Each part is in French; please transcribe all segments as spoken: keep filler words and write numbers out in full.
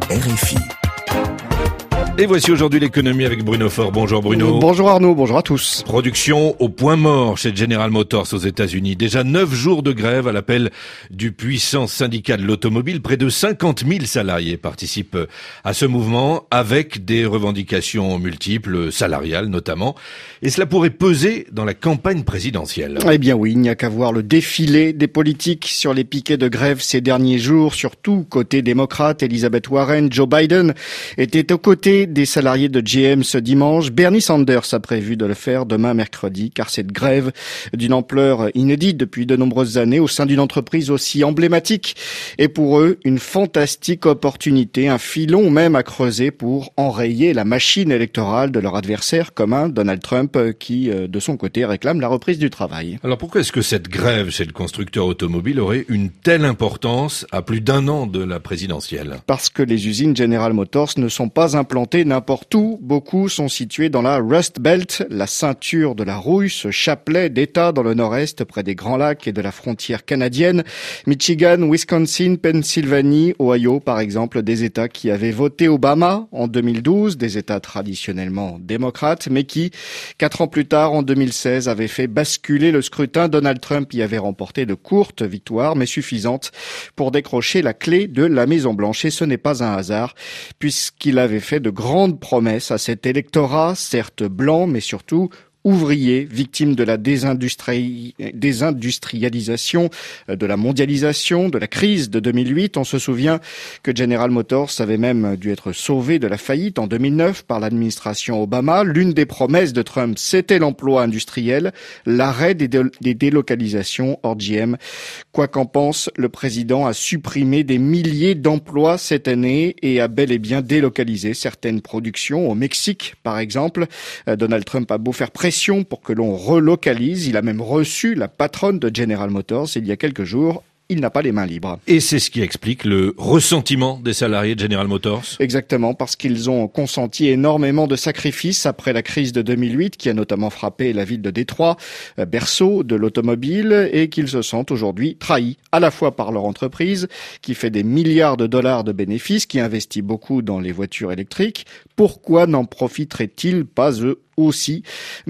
R F I. Et voici aujourd'hui l'économie avec Bruno Faure. Bonjour Bruno. Bonjour Arnaud, bonjour à tous. Production au point mort chez General Motors aux États-Unis. Déjà neuf jours de grève à l'appel du puissant syndicat de l'automobile. Près de cinquante mille salariés participent à ce mouvement avec des revendications multiples, salariales notamment. Et cela pourrait peser dans la campagne présidentielle. Eh bien oui, il n'y a qu'à voir le défilé des politiques sur les piquets de grève ces derniers jours. Surtout côté démocrate, Elizabeth Warren, Joe Biden étaient aux côtés des salariés de G M ce dimanche. Bernie Sanders a prévu de le faire demain mercredi, car cette grève d'une ampleur inédite depuis de nombreuses années au sein d'une entreprise aussi emblématique est pour eux une fantastique opportunité, un filon même à creuser pour enrayer la machine électorale de leur adversaire commun, Donald Trump, qui de son côté réclame la reprise du travail. Alors pourquoi est-ce que cette grève chez le constructeur automobile aurait une telle importance à plus d'un an de la présidentielle? Parce que les usines General Motors ne sont pas implantées n'importe où. Beaucoup sont situés dans la Rust Belt, la ceinture de la rouille, ce chapelet d'États dans le nord-est, près des Grands Lacs et de la frontière canadienne. Michigan, Wisconsin, Pennsylvanie, Ohio, par exemple, des États qui avaient voté Obama en deux mille douze, des États traditionnellement démocrates, mais qui, quatre ans plus tard, en deux mille seize, avaient fait basculer le scrutin. Donald Trump y avait remporté de courtes victoires, mais suffisantes pour décrocher la clé de la Maison-Blanche. Et ce n'est pas un hasard, puisqu'il avait fait de grandes promesses à cet électorat, certes blanc, mais surtout ouvriers, victimes de la désindustri... désindustrialisation, de la mondialisation, de la crise de deux mille huit. On se souvient que General Motors avait même dû être sauvé de la faillite en deux mille neuf par l'administration Obama. L'une des promesses de Trump, c'était l'emploi industriel, l'arrêt des, dé... des délocalisations hors G M. Quoi qu'en pense, le président a supprimé des milliers d'emplois cette année et a bel et bien délocalisé certaines productions au Mexique, par exemple. Donald Trump a beau faire pression pour que l'on relocalise. Il a même reçu la patronne de General Motors il y a quelques jours. Il n'a pas les mains libres. Et c'est ce qui explique le ressentiment des salariés de General Motors? Exactement, parce qu'ils ont consenti énormément de sacrifices après la crise de deux mille huit, qui a notamment frappé la ville de Détroit, berceau de l'automobile, et qu'ils se sentent aujourd'hui trahis, à la fois par leur entreprise, qui fait des milliards de dollars de bénéfices, qui investit beaucoup dans les voitures électriques. Pourquoi n'en profiteraient-ils pas eux aussi,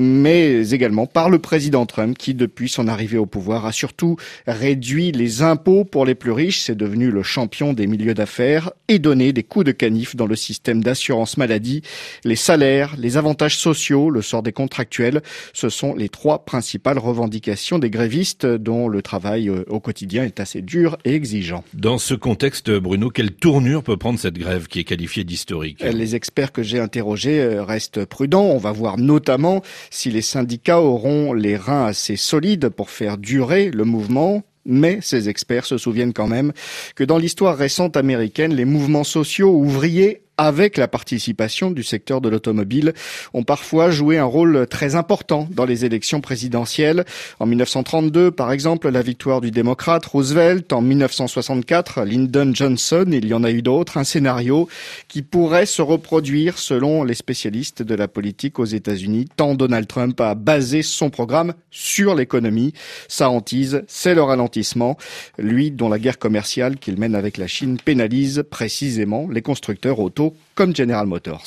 mais également par le président Trump qui, depuis son arrivée au pouvoir, a surtout réduit les impôts pour les plus riches, c'est devenu le champion des milieux d'affaires, et donné des coups de canif dans le système d'assurance maladie. Les salaires, les avantages sociaux, le sort des contractuels, ce sont les trois principales revendications des grévistes dont le travail au quotidien est assez dur et exigeant. Dans ce contexte, Bruno, quelle tournure peut prendre cette grève qui est qualifiée d'historique? Les experts que j'ai interrogés restent prudents. On va voir notamment si les syndicats auront les reins assez solides pour faire durer le mouvement. Mais ces experts se souviennent quand même que dans l'histoire récente américaine, les mouvements sociaux ouvriers avec la participation du secteur de l'automobile, ont parfois joué un rôle très important dans les élections présidentielles. En mille neuf cent trente-deux, par exemple, la victoire du démocrate Roosevelt. En mille neuf cent soixante-quatre, Lyndon Johnson. Il y en a eu d'autres. Un scénario qui pourrait se reproduire selon les spécialistes de la politique aux États-Unis, tant Donald Trump a basé son programme sur l'économie. Sa hantise, c'est le ralentissement. Lui, dont la guerre commerciale qu'il mène avec la Chine pénalise précisément les constructeurs auto comme General Motors.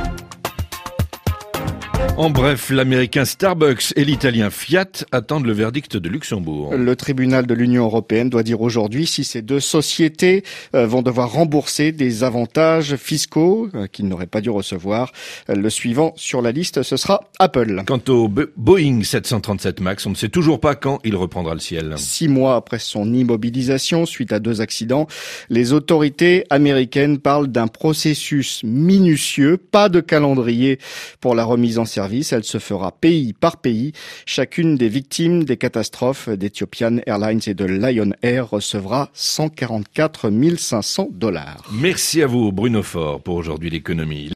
En bref, l'américain Starbucks et l'italien Fiat attendent le verdict de Luxembourg. Le tribunal de l'Union européenne doit dire aujourd'hui si ces deux sociétés vont devoir rembourser des avantages fiscaux qu'ils n'auraient pas dû recevoir. Le suivant sur la liste, ce sera Apple. Quant au Boeing sept cent trente-sept MAX, on ne sait toujours pas quand il reprendra le ciel. Six mois après son immobilisation suite à deux accidents, les autorités américaines parlent d'un processus minutieux, pas de calendrier pour la remise en service. Elle se fera pays par pays. Chacune des victimes des catastrophes d'Ethiopian Airlines et de Lion Air recevra cent quarante-quatre mille cinq cents dollars. Merci à vous, Bruno Faure, pour aujourd'hui l'économie.